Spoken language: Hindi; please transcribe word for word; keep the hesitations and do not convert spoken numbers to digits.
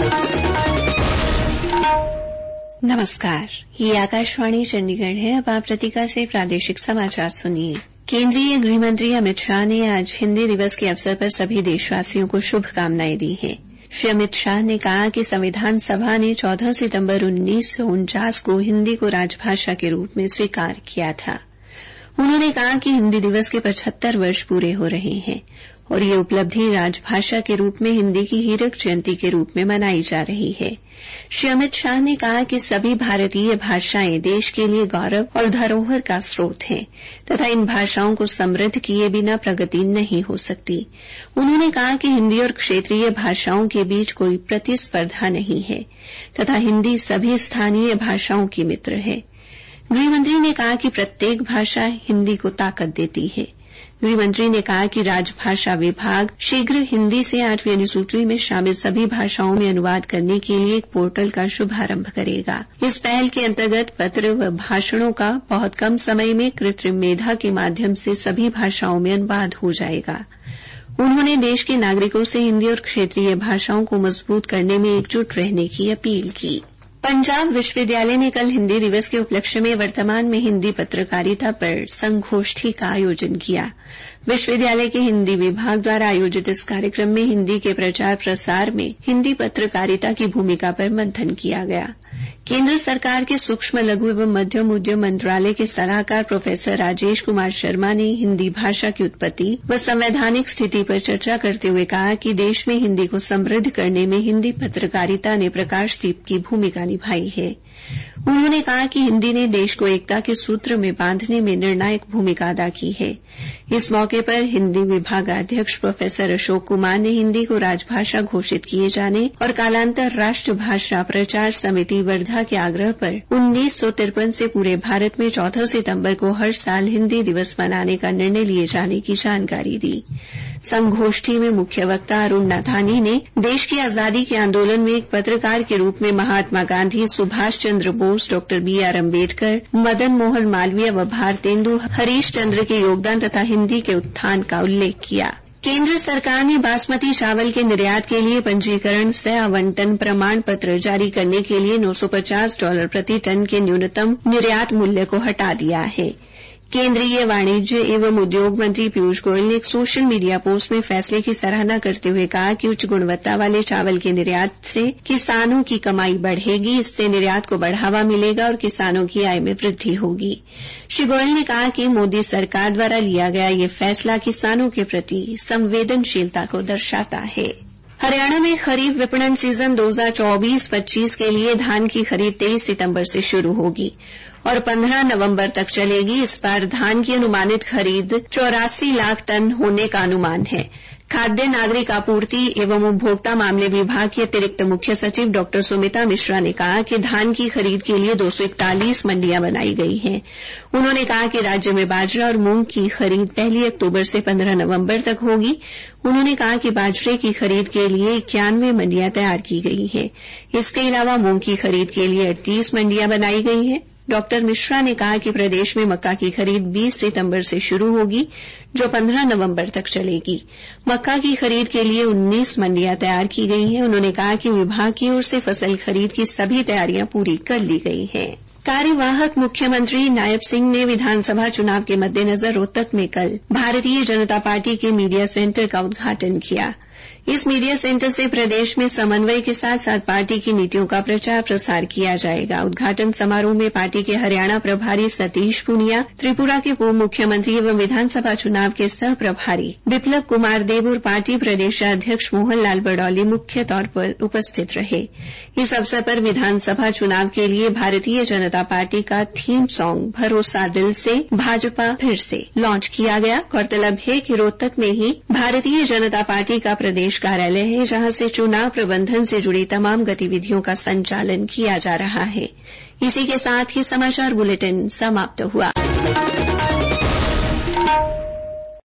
नमस्कार, ये आकाशवाणी चंडीगढ़ है। अब आप लतिका से प्रादेशिक समाचार सुनिए। केंद्रीय गृह मंत्री अमित शाह ने आज हिंदी दिवस के अवसर पर सभी देशवासियों को शुभकामनाएं दी हैं। श्री अमित शाह ने कहा कि संविधान सभा ने चौदह सितंबर उन्नीस सौ उनचास को हिंदी को राजभाषा के रूप में स्वीकार किया था। उन्होंने कहा कि हिंदी दिवस के पचहत्तर वर्ष पूरे हो रहे हैं और ये उपलब्धि राजभाषा के रूप में हिंदी की हीरक जयंती के रूप में मनाई जा रही है। श्री अमित शाह ने कहा कि सभी भारतीय भाषाएं देश के लिए गौरव और धरोहर का स्रोत हैं तथा इन भाषाओं को समृद्ध किए बिना प्रगति नहीं हो सकती। उन्होंने कहा कि हिंदी और क्षेत्रीय भाषाओं के बीच कोई प्रतिस्पर्धा नहीं है तथा हिंदी सभी स्थानीय भाषाओं की मित्र है। गृहमंत्री ने कहा कि प्रत्येक भाषा हिंदी को ताकत देती है। गृहमंत्री ने कहा कि राजभाषा विभाग शीघ्र हिंदी से आठवीं अनुसूची में शामिल सभी भाषाओं में अनुवाद करने के लिए एक पोर्टल का शुभारंभ करेगा। इस पहल के अंतर्गत पत्र व भाषणों का बहुत कम समय में कृत्रिम मेधा के माध्यम से सभी भाषाओं में अनुवाद हो जाएगा। उन्होंने देश के नागरिकों से हिंदी और क्षेत्रीय भाषाओं को मजबूत करने में एकजुट रहने की अपील की। पंजाब विश्वविद्यालय ने कल हिंदी दिवस के उपलक्ष्य में वर्तमान में हिंदी पत्रकारिता पर संगोष्ठी का आयोजन किया। विश्वविद्यालय के हिंदी विभाग द्वारा आयोजित इस कार्यक्रम में हिंदी के प्रचार प्रसार में हिंदी पत्रकारिता की भूमिका पर मंथन किया गया। केंद्र सरकार के सूक्ष्म लघु एवं मध्यम उद्यम मंत्रालय के सलाहकार प्रोफेसर राजेश कुमार शर्मा ने हिंदी भाषा की उत्पत्ति व संवैधानिक स्थिति पर चर्चा करते हुए कहा कि देश में हिंदी को समृद्ध करने में हिंदी पत्रकारिता ने प्रकाशदीप की भूमिका निभाई है। उन्होंने कहा कि हिंदी ने देश को एकता के सूत्र में बांधने में निर्णायक भूमिका अदा की है। इस मौके पर हिंदी विभागाध्यक्ष प्रोफेसर अशोक कुमार ने हिंदी को राजभाषा घोषित किए जाने और कालांतर राष्ट्रभाषा प्रचार समिति वर्धा के आग्रह पर उन्नीस सौ तिरपन से पूरे भारत में चौदह सितंबर को हर साल हिंदी दिवस मनाने का निर्णय लिए जाने की जानकारी दी। संगोष्ठी में मुख्य वक्ता अरुण नाथानी ने देश की आजादी के आंदोलन में एक पत्रकार के रूप में Mahatma Gandhi, Subhash Chandra Bose, doctor B R Ambedkar, Madan Mohan Malviya व भारतेंदु हरीश चंद्र के योगदान तथा हिंदी के उत्थान का उल्लेख किया। केंद्र सरकार ने बासमती चावल के निर्यात के लिए पंजीकरण सह आवंटन प्रमाण पत्र जारी करने के लिए नौ सौ पचास डॉलर प्रति टन के न्यूनतम निर्यात मूल्य को हटा दिया है। केंद्रीय वाणिज्य एवं उद्योग मंत्री पीयूष गोयल ने एक सोशल मीडिया पोस्ट में फैसले की सराहना करते हुए कहा कि उच्च गुणवत्ता वाले चावल के निर्यात से किसानों की कमाई बढ़ेगी, इससे निर्यात को बढ़ावा मिलेगा और किसानों की आय में वृद्धि होगी। श्री गोयल ने कहा कि मोदी सरकार द्वारा लिया गया यह फैसला किसानों के प्रति संवेदनशीलता को दर्शाता है। हरियाणा में खरीफ विपणन सीजन दो हज़ार चौबीस पच्चीस के लिए धान की खरीद तेईस सितंबर से शुरू होगी और पंद्रह नवंबर तक चलेगी। इस बार धान की अनुमानित खरीद चौरासी लाख टन होने का अनुमान है। खाद्य नागरिक आपूर्ति एवं उपभोक्ता मामले विभाग की अतिरिक्त मुख्य सचिव डॉक्टर सुमिता मिश्रा ने कहा कि धान की खरीद के लिए दो सौ इकतालीस मंडियां बनाई गई हैं। उन्होंने कहा कि राज्य में बाजरा और मूंग की खरीद पहली अक्टूबर से पंद्रह नवंबर तक होगी। उन्होंने कहा कि बाजरे की खरीद के लिए इक्यानवे मंडियां तैयार की गई हैं। इसके अलावा मूंग की खरीद के लिए अड़तीस मंडियां बनाई गई हैं। डॉक्टर मिश्रा ने कहा कि प्रदेश में मक्का की खरीद बीस सितंबर से शुरू होगी जो पंद्रह नवंबर तक चलेगी। मक्का की खरीद के लिए उन्नीस मंडियां तैयार की गई हैं। उन्होंने कहा कि विभाग की ओर से फसल खरीद की सभी तैयारियां पूरी कर ली गई हैं। कार्यवाहक मुख्यमंत्री नायब सिंह ने विधानसभा चुनाव के मद्देनजर रोहतक में कल भारतीय जनता पार्टी के मीडिया सेंटर का उद्घाटन किया। इस मीडिया सेंटर से प्रदेश में समन्वय के साथ साथ पार्टी की नीतियों का प्रचार प्रसार किया जाएगा। उद्घाटन समारोह में पार्टी के हरियाणा प्रभारी सतीश पूनिया, त्रिपुरा के पूर्व मुख्यमंत्री एवं विधानसभा चुनाव के सह प्रभारी बिप्लब कुमार देव और पार्टी प्रदेशाध्यक्ष मोहन लाल बड़ौली मुख्य तौर पर उपस्थित रहे। इस अवसर पर विधानसभा चुनाव के लिए भारतीय जनता पार्टी का थीम सॉन्ग भरोसा दिल से भाजपा फिर से लॉन्च किया गया। गौरतलब है कि रोहतक में ही भारतीय जनता पार्टी का प्रदेश कार्यालय है जहां से चुनाव प्रबंधन से जुड़ी तमाम गतिविधियों का संचालन किया जा रहा है। इसी के साथ ही समाचार बुलेटिन समाप्त हुआ।